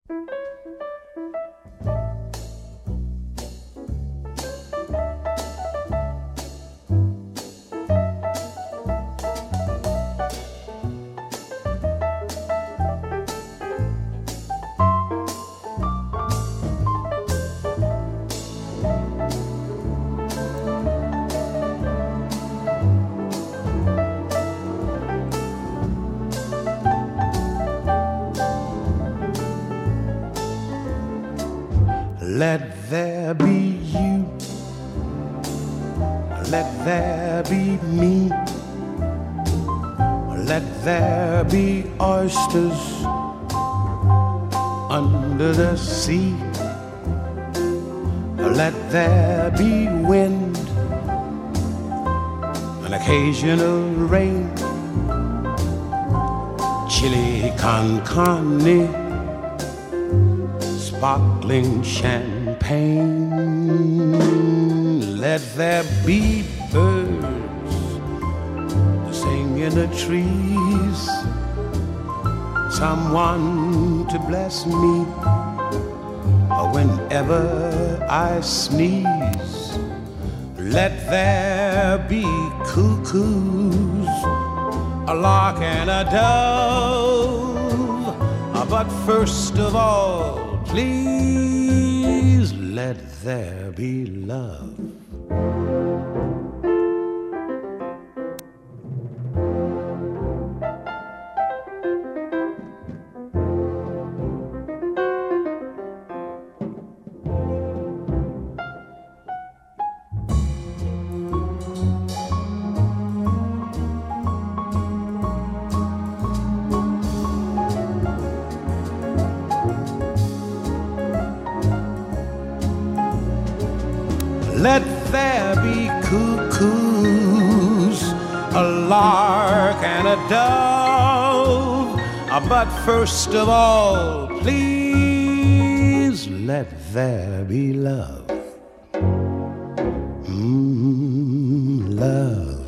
Let there be you, let there be me, let there be oysters under the sea, let there be wind, an occasional rain, chili con carne, sparkling champagne. Let there be birds to sing in the trees, someone to bless me whenever I sneeze. Let there be cuckoos, a lark and a dove, but first of all, please let there be love. Let there be cuckoos, a lark and a dove, but first of all, please let there be love. Love.